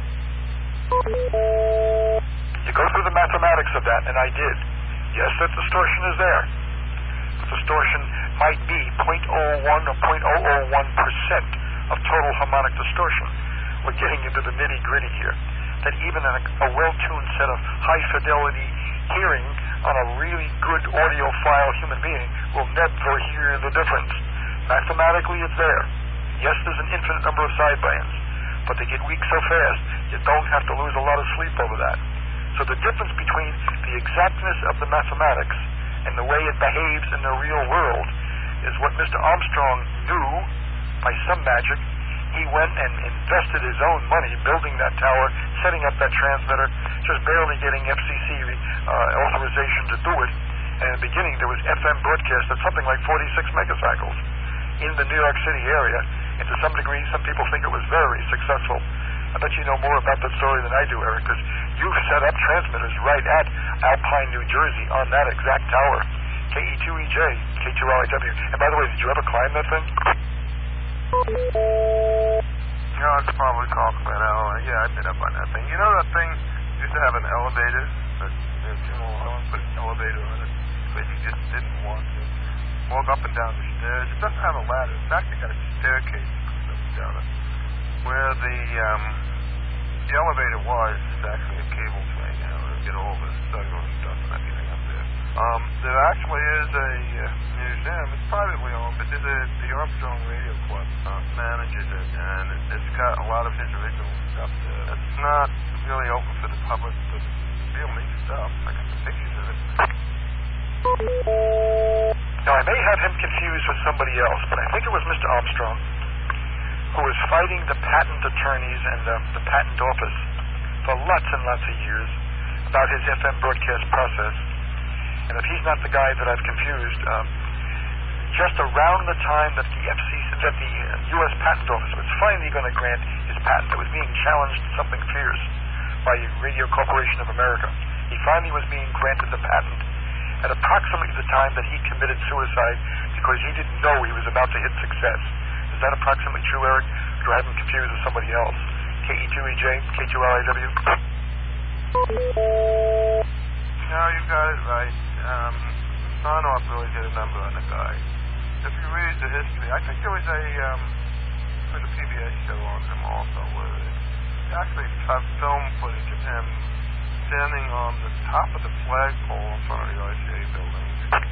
You go through the mathematics of that, and I did. Yes, that distortion is there. The distortion might be zero point zero one or zero point zero zero one percent of total harmonic distortion. We're getting into the nitty-gritty here. That even a, a well-tuned set of high-fidelity hearing on a really good audiophile human being will never hear the difference. Mathematically, it's there. Yes, there's an infinite number of sidebands, but they get weak so fast, you don't have to lose a lot of sleep over that. So the difference between the exactness of the mathematics and the way it behaves in the real world is what Mister Armstrong knew by some magic. He went and invested his own money building that tower, setting up that transmitter, just barely getting F C C uh, authorization to do it. And in the beginning, there was F M broadcast at something like forty-six megacycles in the New York City area. And to some degree, some people think it was very successful. I bet you know more about that story than I do, Eric, because you've set up transmitters right at Alpine, New Jersey on that exact tower. K E two E J, K two L I W. And by the way, did you ever climb that thing? You know, it's probably called Glenelg. Yeah, I've been up on that thing. You know that thing used to have an elevator? That, you know, General Electric put an elevator on it, but you just didn't want to walk up and down the stairs. It doesn't have a ladder. In fact, it got a staircase that goes up and down it. Where the um, the elevator was is actually a cable train now. It'll get all the cellular stuff and everything up there. Um, there actually is a uh, museum. It's privately owned, but there's a, the Armstrong Radio Club uh, manages it, and it, it's got a lot of his original stuff there. It's not really open for the public, but it's real neat stuff. I got some pictures of it. Now, I may have him confused with somebody else, but I think it was Mister Armstrong who was fighting the patent attorneys and uh, the patent office for lots and lots of years about his F M broadcast process. And if he's not the guy that I've confused, um, just around the time that the F C C, that the U S Patent Office was finally going to grant his patent, that was being challenged something fierce by Radio Corporation of America. He finally was being granted the patent at approximately the time that he committed suicide because he didn't know he was about to hit success. Is that approximately true, Eric? Or do I have him confused with somebody else? K E two E J, K two L I W? No, you got it right. Um, Sarnoff really did a number on the guy. If you read the history, I think there was a, um, there was a P B S show on him also where they actually have film footage of him standing on the top of the flagpole in front of the R C A building.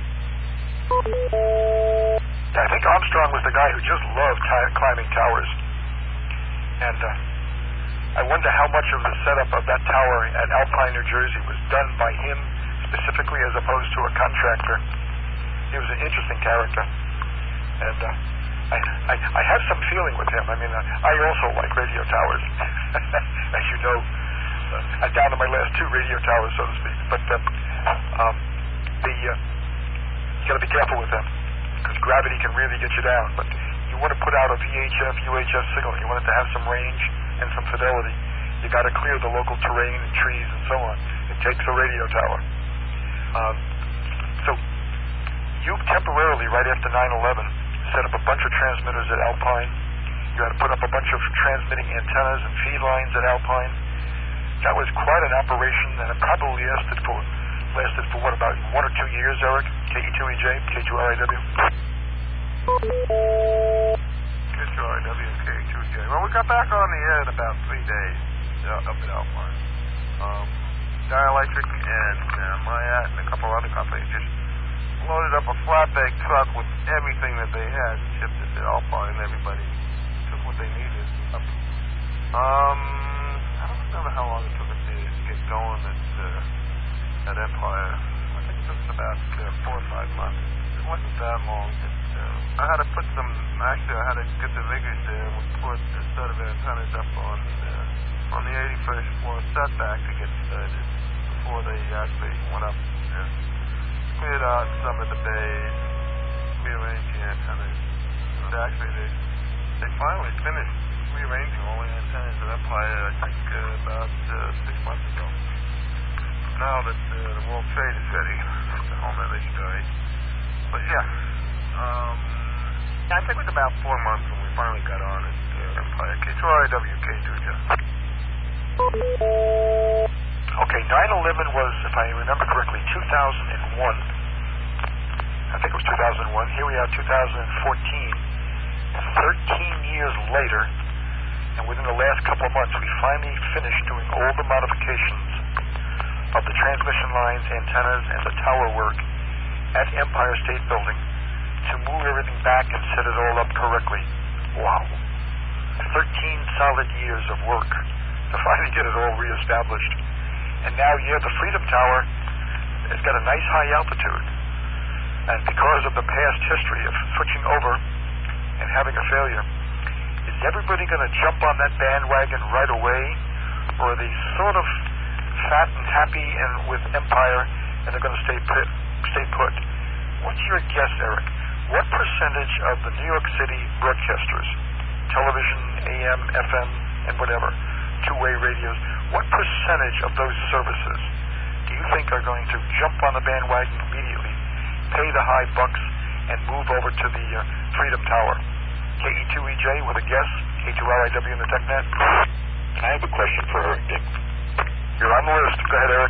Yeah, I think Armstrong was the guy who just loved t- climbing towers. And uh, I wonder how much of the setup of that tower at Alpine, New Jersey was done by him specifically as opposed to a contractor. He was an interesting character. And uh, I, I, I have some feeling with him. I mean, uh, I also like radio towers. As you know, uh, I'm down to my last two radio towers, so to speak. But uh, um, the uh, you got to be careful with them because gravity can really get you down. But you want to put out a V H F, U H F signal. You want it to have some range and some fidelity. You got to clear the local terrain and trees and so on. It takes a radio tower. Um, so you temporarily, right after nine eleven, set up a bunch of transmitters at Alpine. You had to put up a bunch of transmitting antennas and feed lines at Alpine. That was quite an operation, and it probably lasted for lasted for what, about one or two years, Eric? K E two E J, K two R I W. K two R I W, K two E J. Well, we got back on the air in about three days uh, up at Alpine. Um, Dielectric and uh, Mayat and a couple other companies just loaded up a flatbed truck with everything that they had, shipped it to Alpine, and everybody took what they needed. Um, I don't remember how long it took us to get going at, uh, at Empire. I think it took us about uh, four or five months. It wasn't that long. It, uh, I had to put some, actually I had to get the riggers there and we put a set of antennas up on uh, on the eighty-first floor setback to get started before they actually went up and cleared out some of the bays, rearranged the antennas. And actually they, they finally finished rearranging all the antennas at Empire, I think, uh, about uh, six months ago. Now that uh, the World Trade is ready, it's a whole other story. But yeah, um, I think it was about four months when we finally got on at uh, Empire. K two R I W, K two, Jeff. Okay, nine eleven was, if I remember correctly, two thousand one. I think it was two thousand one. Here we are, two thousand fourteen. thirteen years later, and within the last couple of months, we finally finished doing all the modifications of the transmission lines, antennas, and the tower work at Empire State Building to move everything back and set it all up correctly. Wow. thirteen solid years of work to finally get it all reestablished. And now, yeah, the Freedom Tower has got a nice high altitude. And because of the past history of switching over and having a failure, is everybody going to jump on that bandwagon right away? Or are they sort of fat and happy and with Empire and they're going to stay put, stay put? What's your guess, Eric? What percentage of the New York City broadcasters, television, A M, F M, and whatever, two-way radios, what percentage of those services do you think are going to jump on the bandwagon immediately, pay the high bucks, and move over to the uh, Freedom Tower? K E two E J with a guess, K two R I W in the TechNet. I have a question for Eric, Dick. You're on the list. Go ahead, Eric.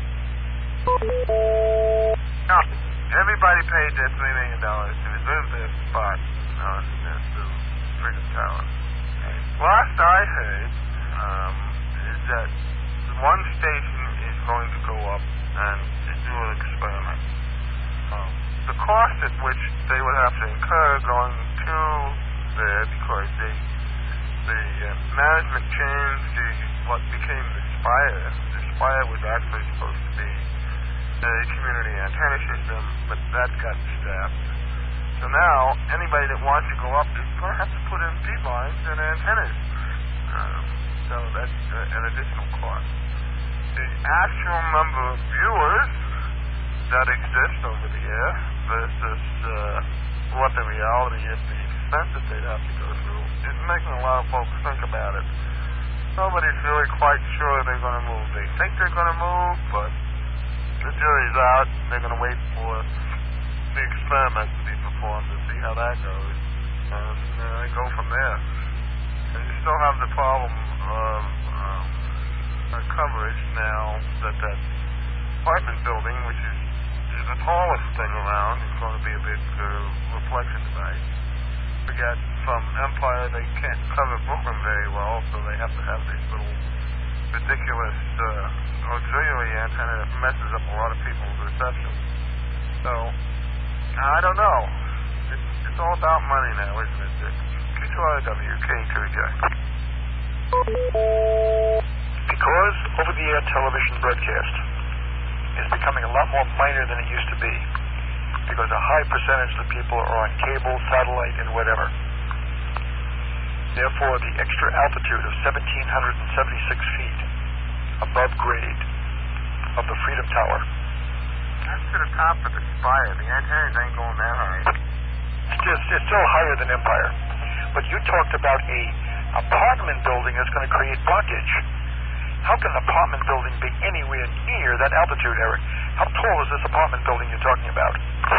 No, everybody paid their three million dollars to reserve their spot on the, the Freedom Tower. Last I heard um, is that one station is going to go up and do an experiment. Um, the cost at which they would have to incur going to there, because they, the uh, management changed the, what became the Spire. The Spire was actually supposed to be a community antenna system, but that got scrapped. So now, anybody that wants to go up is going to have to put in feed lines and antennas. Um, so that's uh, an additional cost. The actual number of viewers that exist over the air versus uh, what the reality is, the expense that they'd have to go through, is making a lot of folks think about it. Nobody's really quite sure they're going to move. They think they're going to move, but the jury's out. They're going to wait for the experiment to be performed to see how that goes, and uh, go from there. And you still have the problem of um, uh, coverage now that that apartment building, which is the tallest thing around, is going to be a big uh, reflection device. Forget, from Empire they can't cover Brooklyn very well, so they have to have this little ridiculous uh, auxiliary antenna that messes up a lot of people's reception. So, I don't know. It's, it's all about money now, isn't it, Dick? K two R W, K two J. Because over-the-air television broadcast is becoming a lot more minor than it used to be, because a high percentage of the people are on cable, satellite, and whatever. Therefore, the extra altitude of one thousand seven hundred seventy-six feet above grade of the Freedom Tower. That's to the top of the Spire. The antennas ain't going that high. It's, just, it's still higher than Empire. But you talked about a apartment building that's going to create blockage. How can an apartment building be anywhere near that altitude, Eric? How tall is this apartment building you're talking about?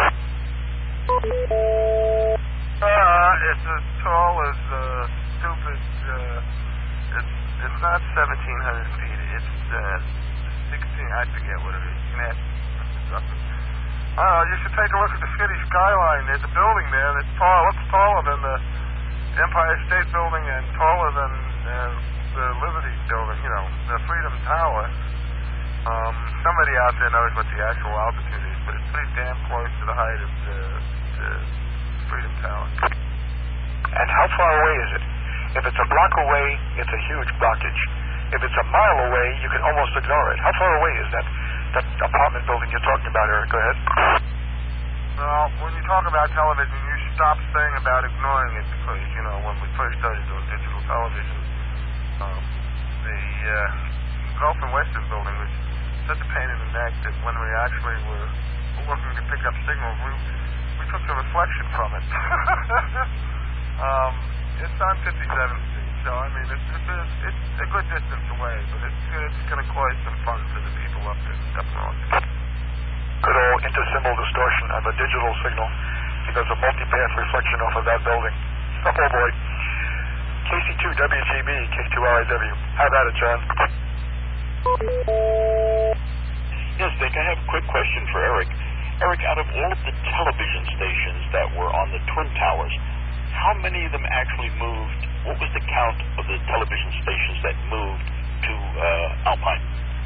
Uh, it's as tall as uh, stupid. Uh, it's it's not seventeen hundred feet. It's uh, sixteen. I forget what it is. You can ask something. Uh, you should take a look at the city skyline. There's a building there that's tall. Looks taller than the Empire State Building and taller than uh, the Liberty Building. You know, the Freedom Tower. Um, somebody out there knows what the actual altitude is, but it's pretty damn close to the height of the, the Freedom Tower. And how far away is it? If it's a block away, it's a huge blockage. If it's a mile away, you can almost ignore it. How far away is that that apartment building you're talking about, Eric? Go ahead. Well, when you talk about television, you should stopped saying about ignoring it because, you know, when we first started doing digital television, um, the uh, Gulf and Western building was such a pain in the neck that when we actually were looking to pick up signals, we, we took the reflection from it. um, it's on fifty-seventh Street, so, I mean, it's, it's, a, it's a good distance away, but it's, it's going to cause some fun for the people up, in, up north. Good old intersymbol distortion of a digital signal because of multipath reflection off of that building. Oh boy. K C two W G B, K two R I W. How about it, John? Yes, Dick, I have a quick question for Eric. Eric, out of all of the television stations that were on the Twin Towers, how many of them actually moved? What was the count of the television stations that moved to uh, Alpine?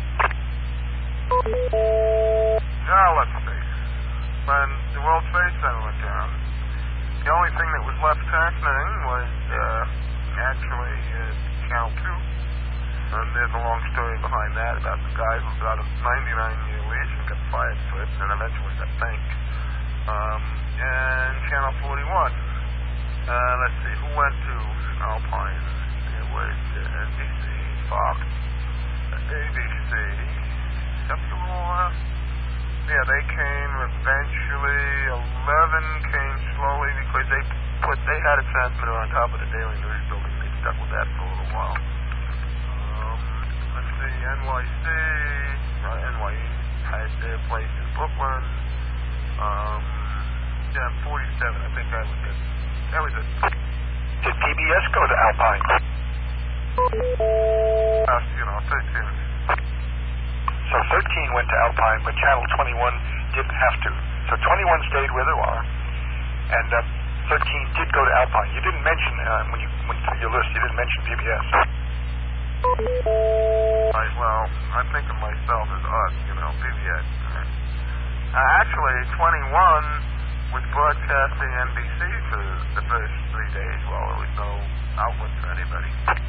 Now, let's see. When the World Trade Center went down, the only thing that was left transmitting was uh, actually uh, Channel two. And there's a long story behind that about the guy who got a ninety-nine year lease and got fired for it and eventually got thanked. Um, and Channel forty-one. Uh, let's see, who went to Alpine? It was uh, N B C, Fox, uh, A B C, W R. Yeah, they came eventually. eleven came slowly because they put they had a transmitter on top of the Daily News building. They stuck with that for a little while. Um, let's see, N Y C, uh, N Y E had their place in Brooklyn. Um, yeah, forty-seven. I think that was it. That was it. Did P B S go to Alpine? Uh, you know, thirteen. So thirteen went to Alpine, but Channel twenty-one didn't have to. So twenty-one stayed where they were, and uh, thirteen did go to Alpine. You didn't mention, uh, when you went through your list, you didn't mention P B S. Right, well, I think of myself as us, you know, P B S. Uh, actually, twenty-one was broadcasting N B C for the first three days while there was no outlet for anybody.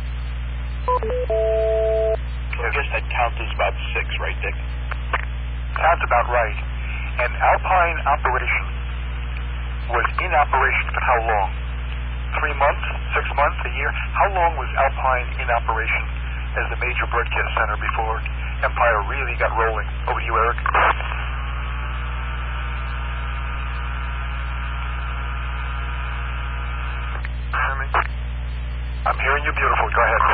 So I guess that count is about six, right, Dick? Sounds about right. And Alpine operation was in operation for how long? Three months? Six months? A year? How long was Alpine in operation as the major broadcast center before Empire really got rolling? Over to you, Eric. I'm hearing you beautiful. Go ahead.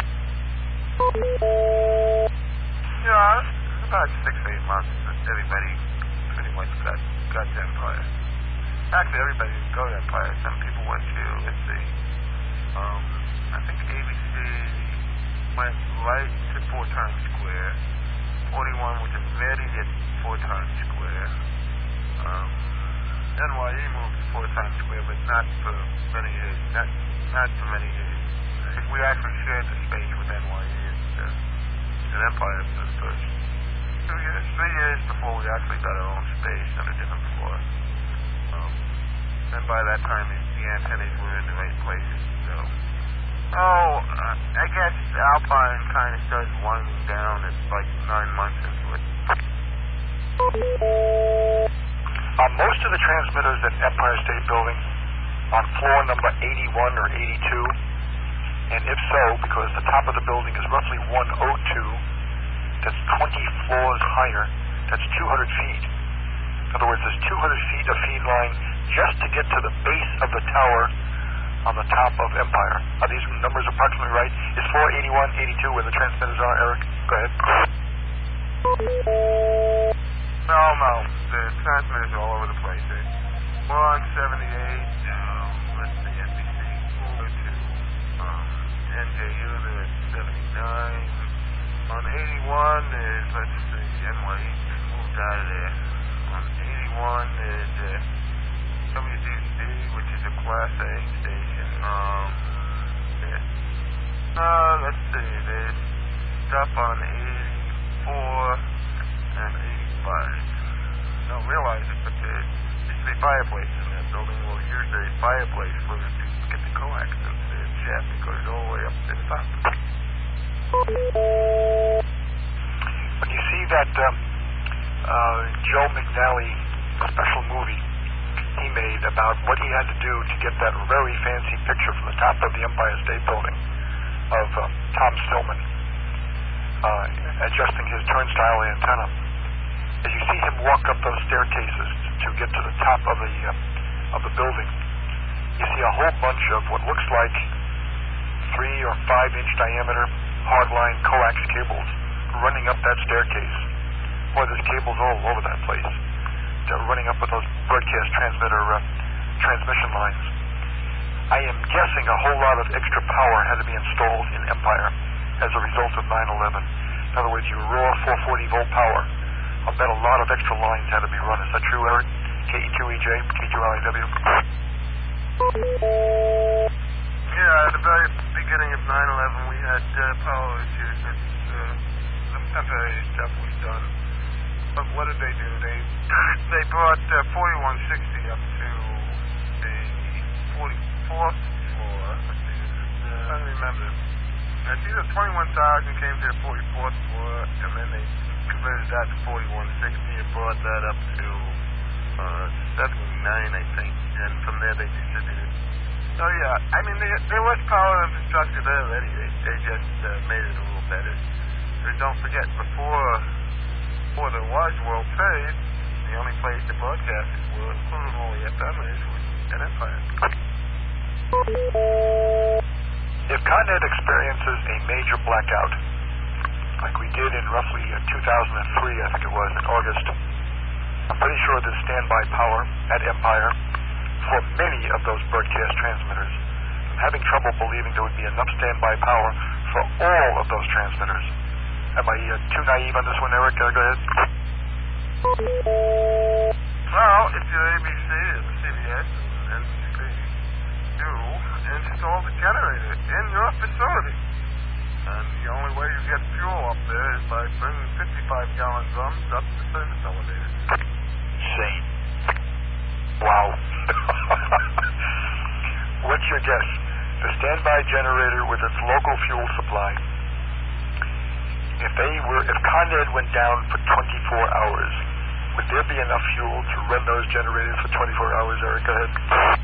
Yeah, it's about six, eight months that everybody pretty much got, got to Empire. Actually, everybody didn't go to Empire. Some people went to, let's see, um, I think A B C went right to Four Times Square. forty-one was embedded at Four Times Square. Um, N Y E moved to Four Times Square, but not for many years. Not, not for many years. We actually shared the space with N Y E and, uh, and Empire for the first two years, three years before we actually got our own space on a different floor. Um, and by that time, the, the antennas were in the right places. So, oh, uh, I guess Alpine kind of started winding down at like nine months into it. Are most of the transmitters at Empire State Building on floor number eighty-one or eighty-two? And if so, because the top of the building is roughly one oh two, that's twenty floors higher, that's two hundred feet. In other words, there's two hundred feet of feed line just to get to the base of the tower on the top of Empire. Are these numbers approximately right? Is floor eighty-one, eighty-two where the transmitters are, Eric? Go ahead. No, no. The transmitters are all over the place. We're on seventy-eight. Um, let's see, N B C four to um, N J U, they're at seventy-nine. On eighty-one, there's, let's see, N Y E moved out of there. On eighty-one, there's uh, W D C, which is a Class A station. Um, yeah. Uh, let's see, there's stuff on eighty-four and eighty-five. Don't realize it, but there used to be fireplaces in that building. We'll use the fireplace for the, to get the coax into the shaft that goes all the way up to the top. When you see that um, uh, Joe McNally special movie he made about what he had to do to get that very fancy picture from the top of the Empire State Building of uh, Tom Stillman uh, adjusting his turnstile antenna. As you see him walk up those staircases to get to the top of the uh, of the building, you see a whole bunch of what looks like three or five inch diameter hardline coax cables running up that staircase. Boy, there's cables all over that place. They're running up with those broadcast transmitter uh, transmission lines. I am guessing a whole lot of extra power had to be installed in Empire as a result of nine eleven. In other words, your raw four forty volt power. I'll bet a lot of extra lines had to be run. Is that true, Eric? K E two E J, K two L I W? Yeah, at the very beginning of nine eleven, we had uh, power issues. It's, uh, some temporary stuff was done. But what did they do? They they brought uh, forty-one sixty up to the forty-fourth floor. Let's see, uh, I don't remember. It's either twenty-one thousand came to the forty-fourth floor, and then they converted that to forty-one sixty and brought that up to uh, seventy-nine, I think. And from there they distributed. So yeah, I mean, they, there was power infrastructure there already. They, they just uh, made it a little better. And don't forget, before before there was World Trade, the only place the broadcasters were, including all the F M is, was at Empire. If Con Ed experiences a major blackout, like we did in roughly uh, two thousand three, I think it was, in August, I'm pretty sure there's standby power at Empire for many of those broadcast transmitters. I'm having trouble believing there would be enough standby power for all of those transmitters. Am I uh, too naive on this one, Eric? Uh, go ahead. Well, if you're A B C and C B S and N B C, you install the generator in your facility. And the only way you get fuel up there is by bringing fifty-five gallon drums up the service elevator. Insane. Wow. What's your guess? The standby generator with its local fuel supply. If they were, if Con Ed went down for twenty-four hours, would there be enough fuel to run those generators for twenty-four hours, Eric? Go ahead.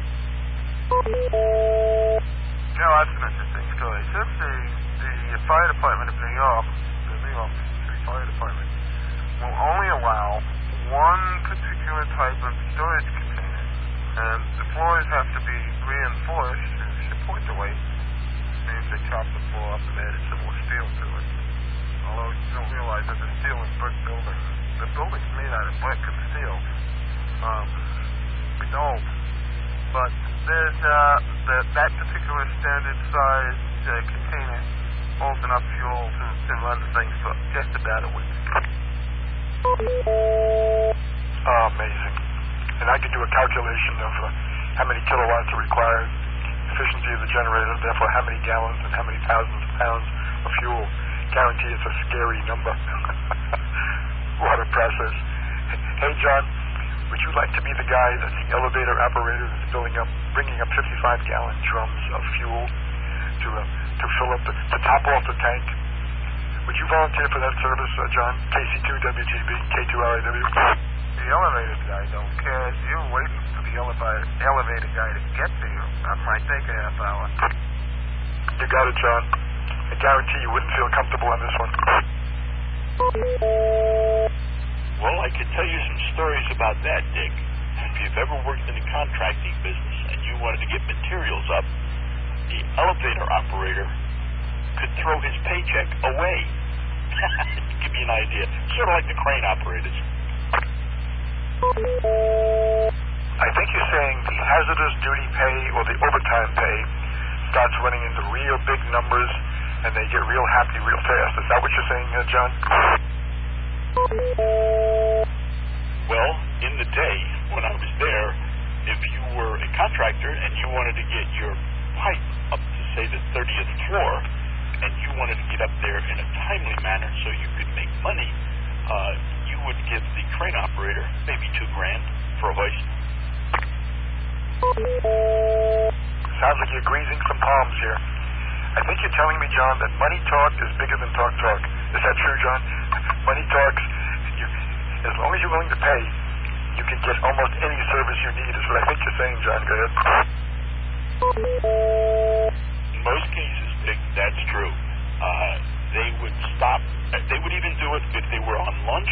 You know, that's an interesting story. Since the, the fire department of New York, the New York City Fire Department, will only allow one particular type of storage container, and the floors have to be reinforced to support the weight. It means they chop the floor up and added some more steel to it. Although you don't realize that the steel and brick building, the building's made out of brick and steel. Um, it's old. But there's uh, the, that particular standard size uh, container holds enough fuel to, to run the things for just about a week. Oh, amazing. And I could do a calculation of uh, how many kilowatts are required, efficiency of the generator, therefore how many gallons and how many thousands of pounds of fuel. Guarantee it's a scary number. What a process. Hey, John, would you like to be the guy that's the elevator operator that's filling up, bringing up fifty-five gallon drums of fuel to uh, to fill up, the, to top off the tank? Would you volunteer for that service, uh, John? K C two W G B, K two L I W. The elevator guy don't care. You waiting for the elevator elevator guy to get to you. That might take a half hour. You got it, John. I guarantee you wouldn't feel comfortable on this one. Well, I could tell you some stories about that, Dick. If you've ever worked in the contracting business and you wanted to get materials up, the elevator operator could throw his paycheck away. Give me an idea. Sort of like the crane operators. I think you're saying the hazardous duty pay or the overtime pay starts running into real big numbers and they get real happy real fast. Is that what you're saying, uh, John? Well, in the day when I was there, if you were a contractor and you wanted to get your pipe up to, say, the thirtieth floor, and you wanted to get up there in a timely manner so you could make money, uh, you would give the crane operator maybe two grand for a hoist. Sounds like you're greasing some palms here. I think you're telling me, John, that money talk is bigger than talk talk. Is that true, John? Money talks. You, as long as you're willing to pay, you can get almost any service you need, is what I think you're saying, John. Go ahead. In most cases, Dick, that's true. Uh, they would stop. They would even do it if they were on